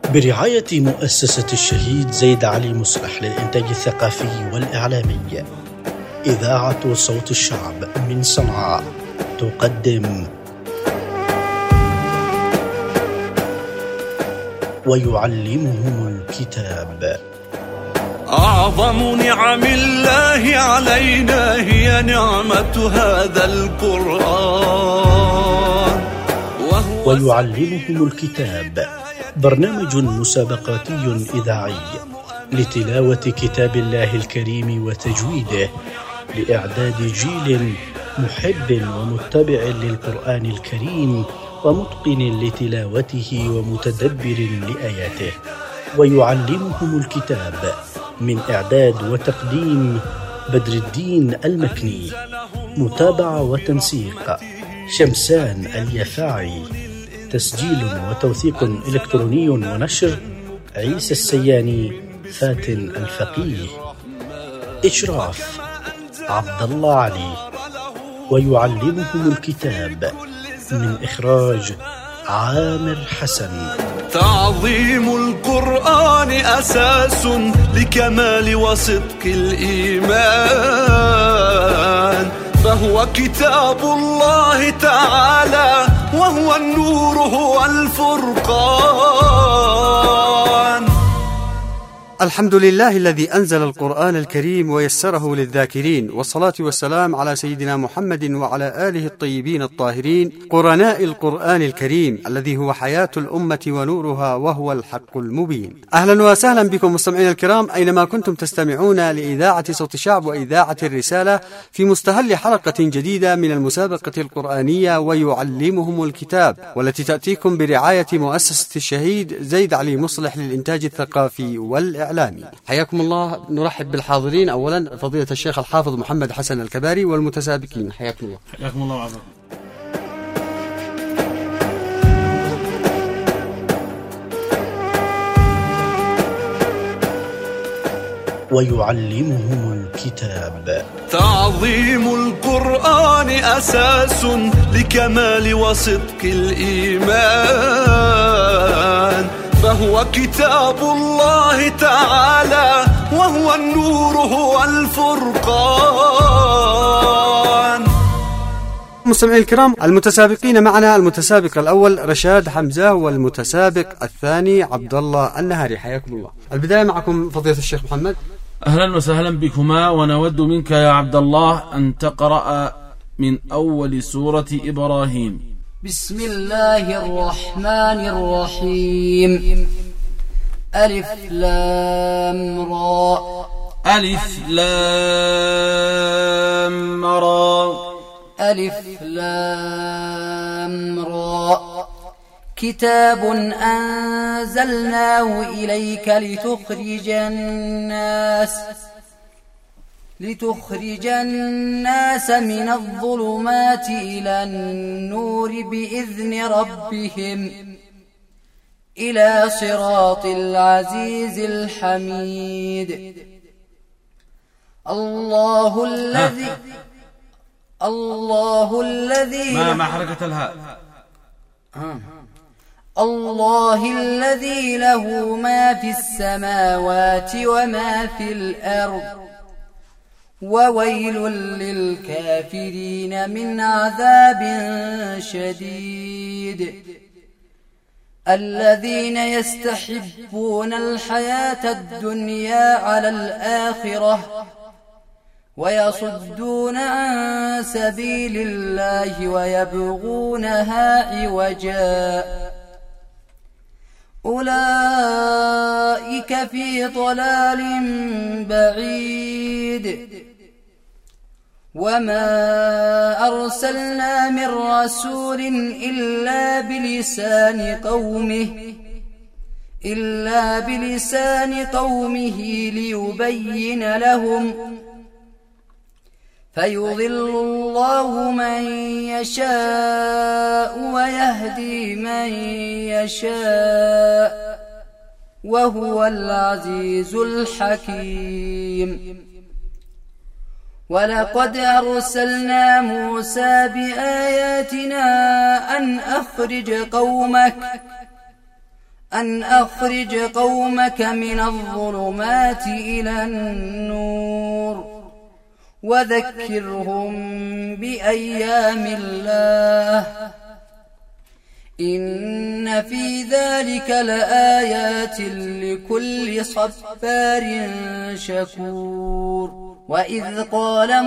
برعاية مؤسسة الشهيد زيد علي مصلح للإنتاج الثقافي والإعلامي، إذاعة صوت الشعب من صنعاء تقدم ويعلمهم الكتاب. أعظم نعم الله علينا هي نعمة هذا القرآن. ويعلمهم الكتاب برنامج مسابقاتي إذاعي لتلاوة كتاب الله الكريم وتجويده، لإعداد جيل محب ومتبع للقرآن الكريم ومتقن لتلاوته ومتدبر لآياته. ويعلمهم الكتاب من إعداد وتقديم بدر الدين المكني، متابعة وتنسيق شمسان اليفاعي، تسجيل وتوثيق إلكتروني ونشر عيسى السياني فاتن الفقيه، إشراف عبد الله علي. ويعلمهم الكتاب من إخراج عامر حسن. تعظيم القرآن أساس لكمال وصدق الإيمان، فهو كتاب الله تعالى وهو النور هو الفرقان. الحمد لله الذي أنزل القرآن الكريم ويسره للذاكرين، والصلاة والسلام على سيدنا محمد وعلى آله الطيبين الطاهرين قرناء القرآن الكريم الذي هو حياة الأمة ونورها وهو الحق المبين. أهلا وسهلا بكم مستمعين الكرام أينما كنتم تستمعون لإذاعة صوت الشعب وإذاعة الرسالة في مستهل حلقة جديدة من المسابقة القرآنية ويعلمهم الكتاب، والتي تأتيكم برعاية مؤسسة الشهيد زيد علي مصلح للإنتاج الثقافي والإعلامي. حياكم الله. نرحب بالحاضرين. أولا فضيلة الشيخ الحافظ محمد حسن الكباري والمتسابقين، حياكم الله. حياكم الله وعافاكم. ويعلمهم الكتاب. تعظيم القرآن أساس لكمال وصدق الإيمان، فهو كتاب الله تعالى وهو النور هو الفرقان. مستمعين الكرام، المتسابقين معنا المتسابق الأول رشاد حمزة، والمتسابق الثاني عبد الله النهاري، حياكم الله. البداية معكم فضيلة الشيخ محمد. أهلا وسهلا بكما، ونود منك يا عبد الله أن تقرأ من أول سورة إبراهيم. بسم الله الرحمن الرحيم. ألف لام را. ألف لام را. ألف لام را. كتاب أنزلناه إليك لتخرج الناس من الظلمات إلى النور بإذن ربهم إلى صراط العزيز الحميد. الله الذي ما حركة الهاء. الله الذي له ما في السماوات وما في الأرض، وويل للكافرين من عذاب شديد. الذين يستحبون الحياة الدنيا على الآخرة ويصدون عن سبيل الله ويبغونها عوجا، أولئك في ضلال بعيد. وما أرسلنا من رسول إلا بلسان قومه ليبين لهم، فيضل الله من يشاء ويهدي من يشاء، وهو العزيز الحكيم. ولقد أرسلنا موسى بآياتنا أن أن أخرج قومك من الظلمات إلى النور وذكرهم بأيام الله إن في ذلك لآيات لكل صبار شكور. وإذ قال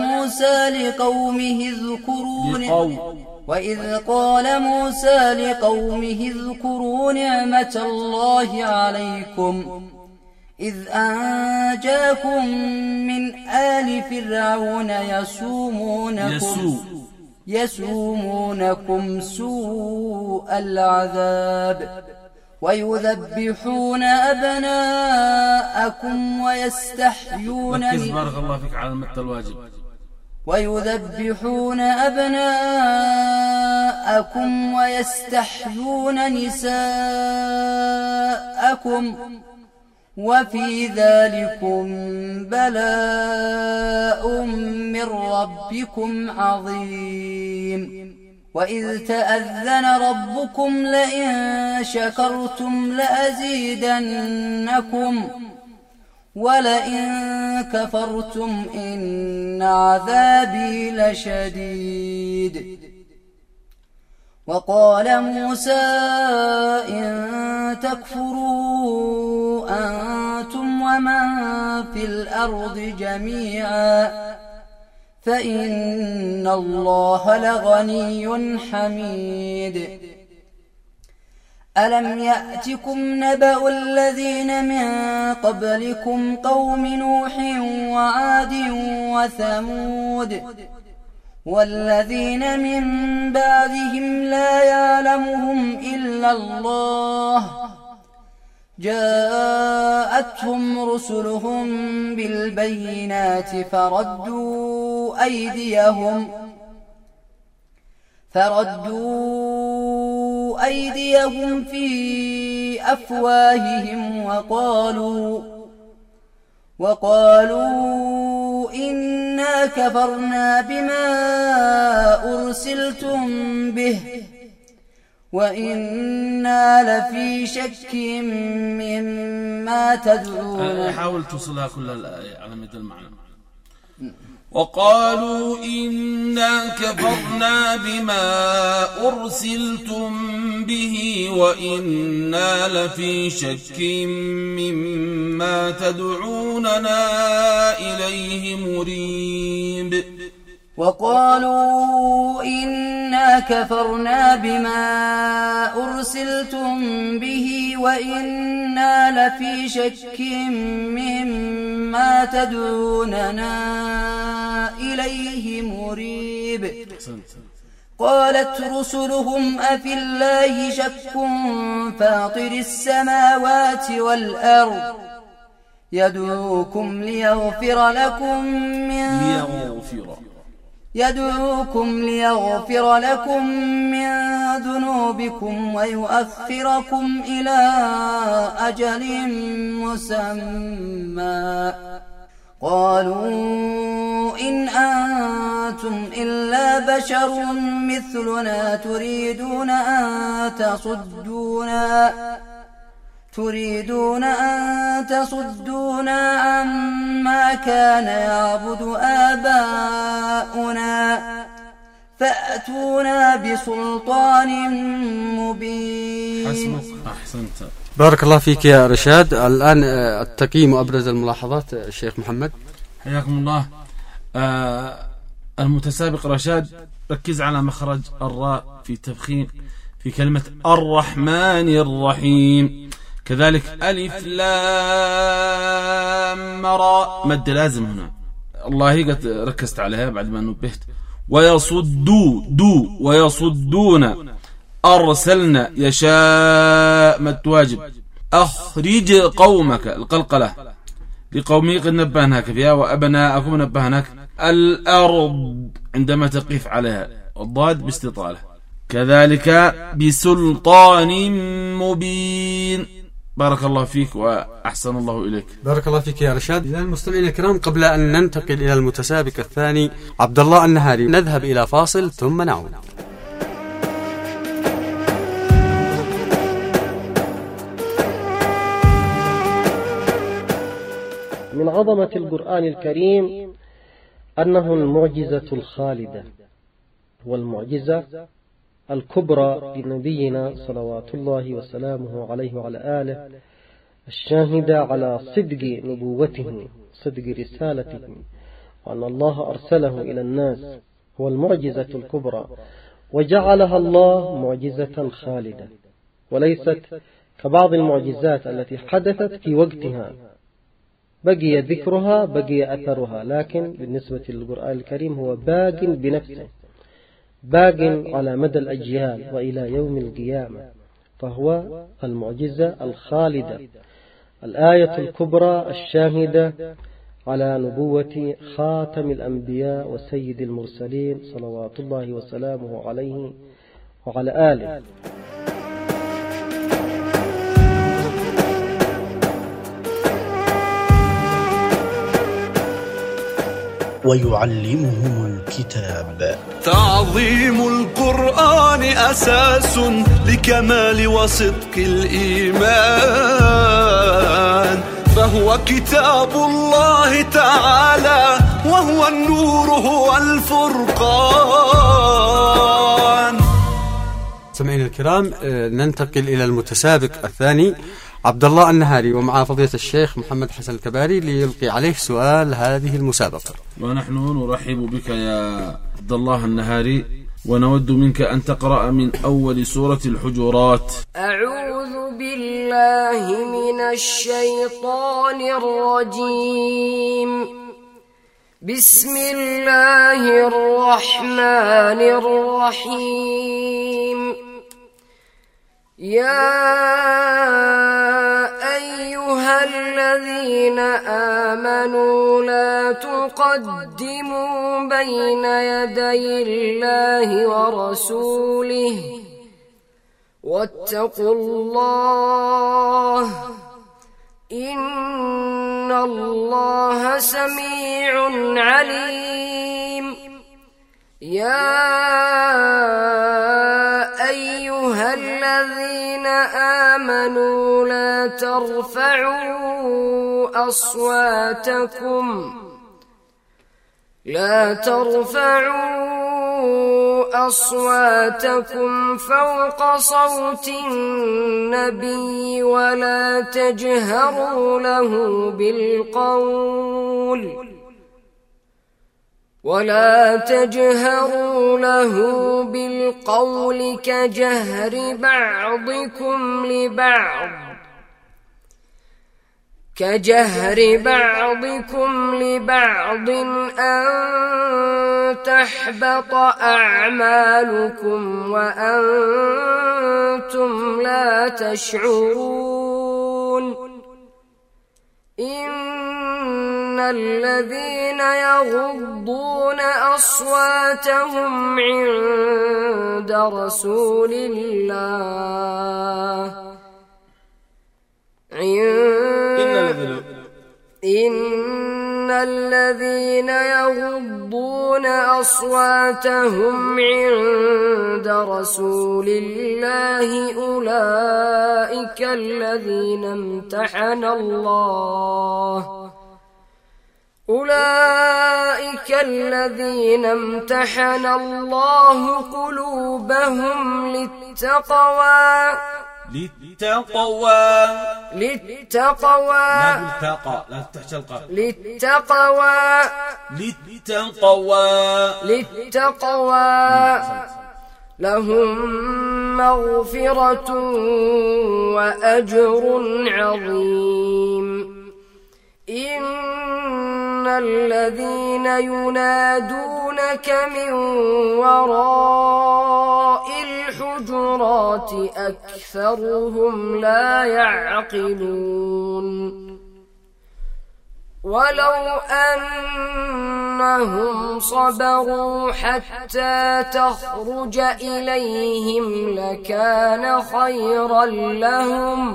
موسى لقومه اذكروا نعمة الله عليكم إذ أنجاكم من آل فرعون يسومونكم سوء العذاب ويذبحون أبناءكم ويستحيون بارك الله فيك على المد الواجب. ويذبحون أبناءكم ويستحيون نساءكم وفي ذلكم بلاء من ربكم عظيم. وإذ تأذن ربكم لئن شكرتم لأزيدنكم ولئن كفرتم إن عذابي لشديد. وقال موسى إن تكفروا أنتم ومن في الأرض جميعا فإن الله لغني حميد. ألم يأتكم نبأ الذين من قبلكم قوم نوح وعاد وثمود والذين من بعدهم لا يعلمهم إلا الله جاءتهم رسلهم بالبينات فردوا أيديهم في أفواههم وقالوا إنا كفرنا بما أرسلتم به وإنا لفي شك مما تدعون. حاول توصلها كل الآية على مدى المعنى. وقالوا إنا كفرنا بما أرسلتم به وإنا لفي شك مما تدعوننا إليه مريب. وقالوا إنا كفرنا بما أرسلتم به وإنا لفي شك مما تدعوننا إليه مريب. قالت رسلهم أفي الله شك فاطر السماوات والأرض يدعوكم ليغفر لكم من ذنوبكم ويؤخركم إلى أجل مسمى. قالوا إن أنتم إلا بشر مثلنا تريدون أن تصدونا عما كان يعبد آباؤنا فأتونا بسلطان مبين. أحسنت. بارك الله فيك يا رشاد. الآن التقييم وأبرز الملاحظات الشيخ محمد. حياكم الله. المتسابق رشاد ركز على مخرج الراء في تفخيم في كلمة الرحمن الرحيم. كذلك ألف لام راء مد لازم هنا. الله قد ركزت عليها بعد ما نبهت. ويصدون أرسلنا يشاء مد واجب. أخرج قومك القلقلة لقومي قد نبهناك فيها وأبناءكم نبهناك. الأرض عندما تقف عليها الضاد باستطالة. كذلك بسلطان مبين. بارك الله فيك وأحسن الله إليك. بارك الله فيك يا رشاد. إذا المستمعين الكرام قبل أن ننتقل إلى المتسابق الثاني عبد الله النهاري نذهب إلى فاصل ثم نعود. عظمة القرآن الكريم أنه المعجزة الخالدة والمعجزة الكبرى لنبينا صلوات الله وسلامه عليه وعلى آله، الشاهدة على صدق نبوته، صدق رسالته، وأن الله أرسله إلى الناس، هو المعجزة الكبرى، وجعلها الله معجزة خالدة، وليست كبعض المعجزات التي حدثت في وقتها بقي ذكرها بقي أثرها، لكن بالنسبة للقرآن الكريم هو باق بنفسه، باق على مدى الأجيال وإلى يوم القيامة، فهو المعجزة الخالدة، الآية الكبرى الشاهدة على نبوة خاتم الأنبياء وسيد المرسلين صلوات الله وسلامه عليه وعلى آله. ويعلمهم الكتاب. تعظيم القرآن أساس لكمال وصدق الإيمان، فهو كتاب الله تعالى وهو النور هو الفرقان. سمعين الكرام، ننتقل إلى المتسابق الثاني عبد الله النهاري، ومع فضيلة الشيخ محمد حسن الكباري ليلقي عليه سؤال هذه المسابقة. ونحن نرحب بك يا عبد الله النهاري، ونود منك أن تقرأ من أول سورة الحجرات. أعوذ بالله من الشيطان الرجيم. بسم الله الرحمن الرحيم. يا أيها الذين آمنوا لا تقدموا بين يدي الله ورسوله واتقوا الله إن الله سميع عليم. يا أيها الذين آمنوا لا ترفعوا أصواتكم فوق صوت النبي ولا تجهروا له بالقول كجهر بعضكم لبعض أن تحبط أعمالكم وأنتم لا تشعرون. إن الذين يغضون أصواتهم عند رسول الله إن الذين يغضون أصواتهم عند رسول الله أولئك الذين امتحن الله قلوبهم للتقوى. لهم مغفرة وأجر عظيم. إن الذين ينادونك من وراء الحجرات أكثرهم لا يعقلون. ولو أنهم صبروا حتى تخرج إليهم لكان خيرا لهم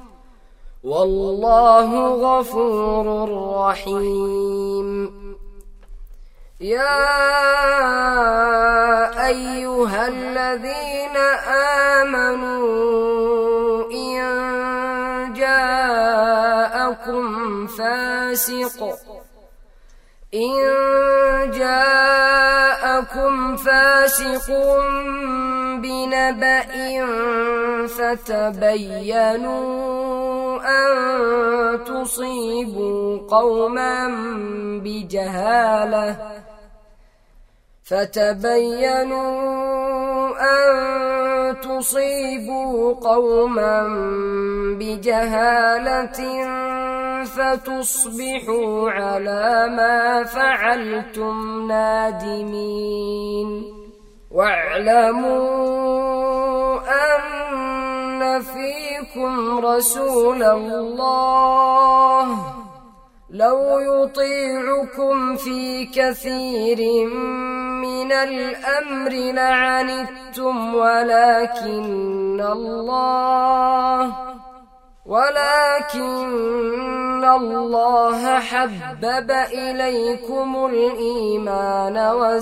والله غفور رحيم. يا أيها الذين آمنوا إن جاءكم فاسق إن جاءكم فاسق بنبأ فتبينوا أن تصيبوا قوما بجهالة فتصبحوا على ما فعلتم نادمين واعلموا أن فيكم رسول الله لو يطيعكم في كثير من الأمر لعنتم ولكن الله حبب إليكم الإيمان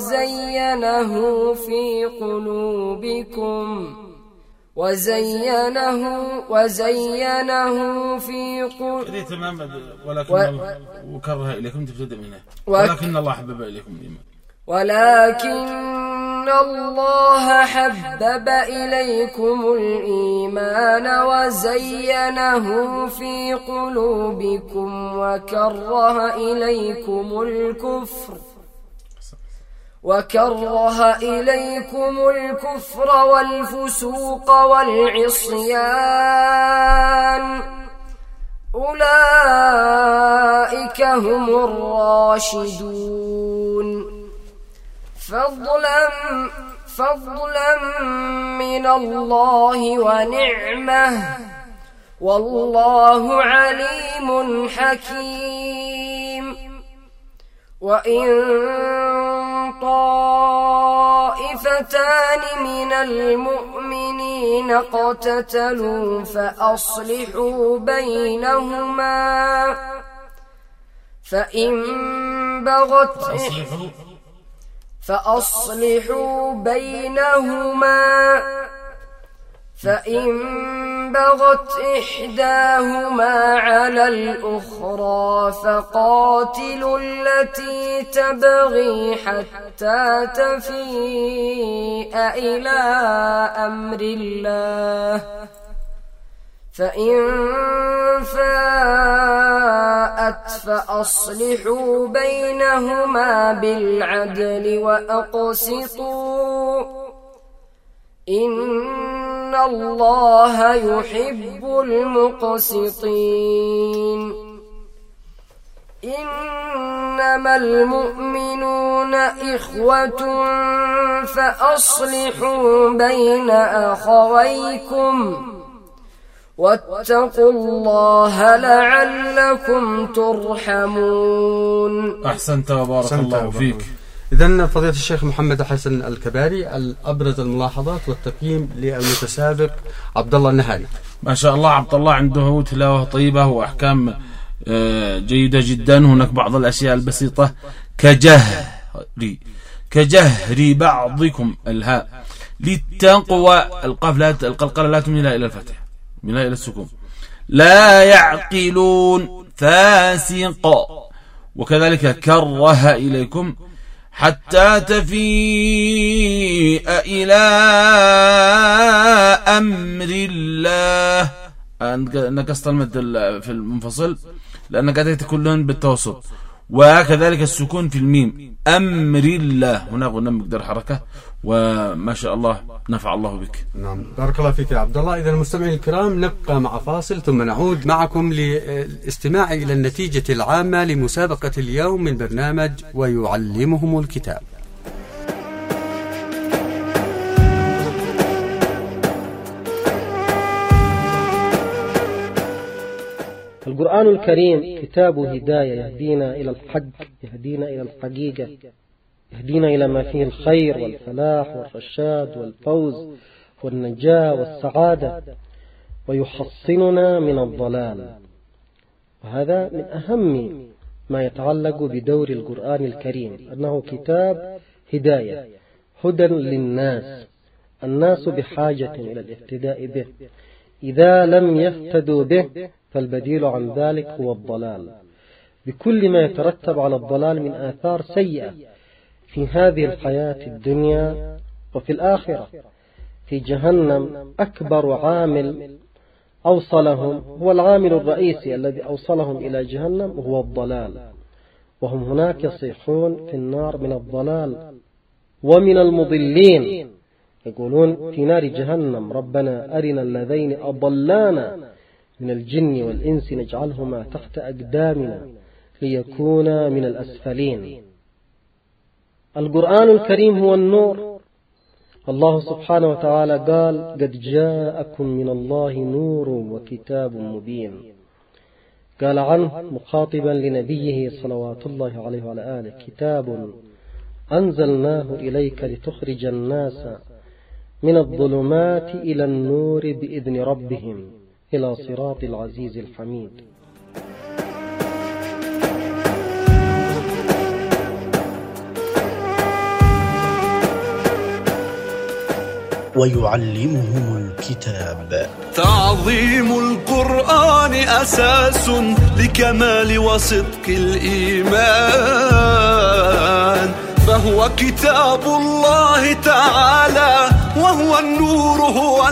وزينه في قلوبكم تمام. وكره إليكم تبتدأ منها ولكن الله حبب إليكم الإيمان ولكن الله حبب إليكم الإيمان وزينه في قلوبكم وكره إليكم الكفر والفسوق والعصيان أولئك هم الراشدون فضلا من الله ونعمه والله عليم حكيم وإن طائفتان من المؤمنين اقتتلوا فإن بغت إحداهما على الأخرى فقاتلوا التي تبغي حتى تفيء إلى أمر الله فإن فاءت فأصلحوا بينهما بالعدل وأقسطوا إن الله يحب المقسطين إنما المؤمنون إخوة فأصلحوا بين أخويكم واتقوا الله لعلكم ترحمون. أحسنت وبارك الله فيك. إذن فضيلة الشيخ محمد حسن الكباري، أبرز الملاحظات والتقييم للمتسابق عبد الله النهاري. ما شاء الله عبد الله عنده تلاوة طيبة وأحكام جيدة جدا. هناك بعض الأشياء البسيطة كجهر بعضكم الهاء للتقوى، القاف القلقلة لا تميل إلى الفتح، من إلى السكون. لا يعقلون فاسق، وكذلك كره إليكم حتى تفيء إلى أمر الله. نكست المد في المنفصل لأنك أتيت كلهم بالتوسط، وكذلك السكون في الميم أمر الله. هنا غنى مقدار حركة، وما شاء الله نفع الله بك. نعم بارك الله فيك يا عبد الله. إذا المستمعين الكرام نبقى مع فاصل ثم نعود معكم للاستماع إلى النتيجة العامة لمسابقة اليوم من برنامج ويعلمهم الكتاب. القرآن الكريم كتاب هداية، يهدينا إلى الحق، يهدينا إلى الحقيقة، يهدينا إلى ما فيه الخير والفلاح والرشاد والفوز والنجاة والسعادة، ويحصننا من الضلال. وهذا من أهم ما يتعلق بدور القرآن الكريم، أنه كتاب هداية، هدى للناس. الناس بحاجة إلى الاهتداء به، إذا لم يهتدوا به فالبديل عن ذلك هو الضلال. بكل ما يترتب على الضلال من آثار سيئة في هذه الحياة الدنيا وفي الآخرة. في جهنم أكبر عامل أوصلهم هو العامل الرئيسي الذي أوصلهم إلى جهنم وهو الضلال، وهم هناك يصيحون في النار من الضلال ومن المضلين، يقولون في نار جهنم ربنا أرنا الذين أضلانا من الجن والإنس نجعلهما تحت أقدامنا ليكونا من الأسفلين. القرآن الكريم هو النور. الله سبحانه وتعالى قال قد جاءكم من الله نور وكتاب مبين. قال عنه مخاطبا لنبيه صلوات الله عليه وعلى آله كتاب أنزلناه إليك لتخرج الناس من الظلمات إلى النور بإذن ربهم إلى صراط العزيز الحميد. ويعلمهم الكتاب. تعظيم القرآن أساس لكمال وصدق الإيمان، فهو كتاب الله تعالى وهو النور هو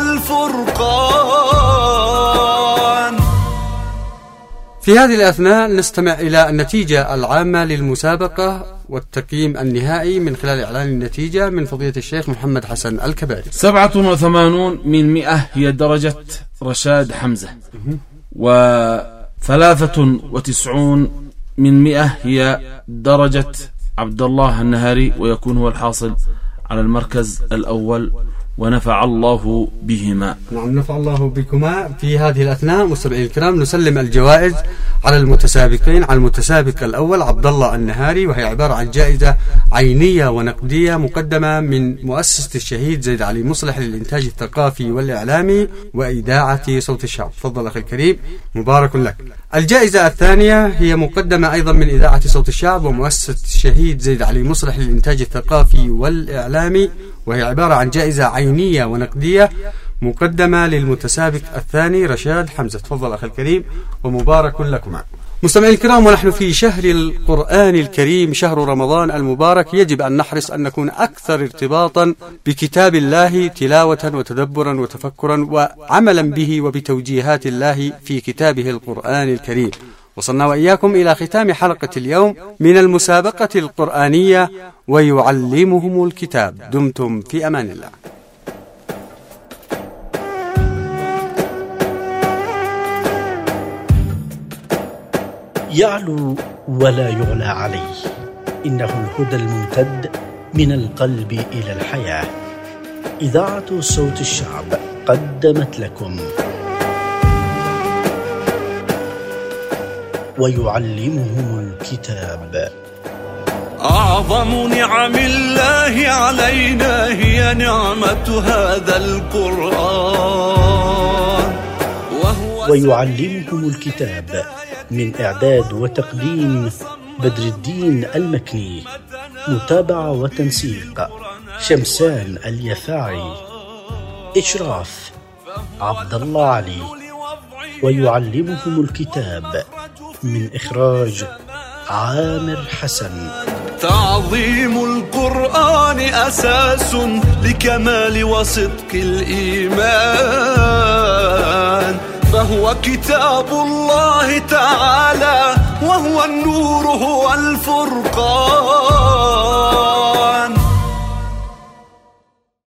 الفرقان. في هذه الأثناء نستمع إلى النتيجة العامة للمسابقة والتقييم النهائي من خلال إعلان النتيجة من فضيلة الشيخ محمد حسن الكباري. 87 من 100 هي درجة رشاد حمزة، و93 من 100 هي درجة عبد الله النهاري، ويكون هو الحاصل على المركز الأول، ونفع الله بهما. نعم، نفع الله بكما. في هذه الأثناء مستمعين الكرام نسلم الجوائز على المتسابقين. على المتسابق الأول عبد الله النهاري، وهي عبارة عن جائزة عينية ونقدية مقدمة من مؤسسة الشهيد زيد علي مصلح للإنتاج الثقافي والإعلامي وإذاعة صوت الشعب. تفضل أخي الكريم، مبارك لك. الجائزة الثانية هي مقدمة أيضا من إذاعة صوت الشعب ومؤسسة الشهيد زيد علي مصلح للإنتاج الثقافي والإعلامي، وهي عبارة عن جائزة عينية ونقدية مقدمة للمتسابق الثاني رشاد حمزة. تفضل أخي الكريم ومبارك لكما. مستمعين الكرام، ونحن في شهر القرآن الكريم، شهر رمضان المبارك، يجب أن نحرص أن نكون أكثر ارتباطا بكتاب الله تلاوة وتدبرا وتفكرا وعملا به وبتوجيهات الله في كتابه القرآن الكريم. وصلنا وإياكم إلى ختام حلقة اليوم من المسابقة القرآنية ويعلمهم الكتاب. دمتم في أمان الله. يعلو ولا يعلى عليه، إنه الهدى الممتد من القلب إلى الحياة. إذاعة صوت الشعب قدمت لكم ويعلمهم الكتاب. أعظم نعم الله علينا هي نعمة هذا القرآن، ويعلمهم الكتاب من إعداد وتقديم بدر الدين المكني، متابعة وتنسيق شمسان اليفاعي، إشراف عبد الله علي. ويعلمهم الكتاب من إخراج عامر حسن. تعظيم القرآن أساس لكمال وصدق الإيمان، فهو كتاب الله تعالى وهو النور هو الفرقان.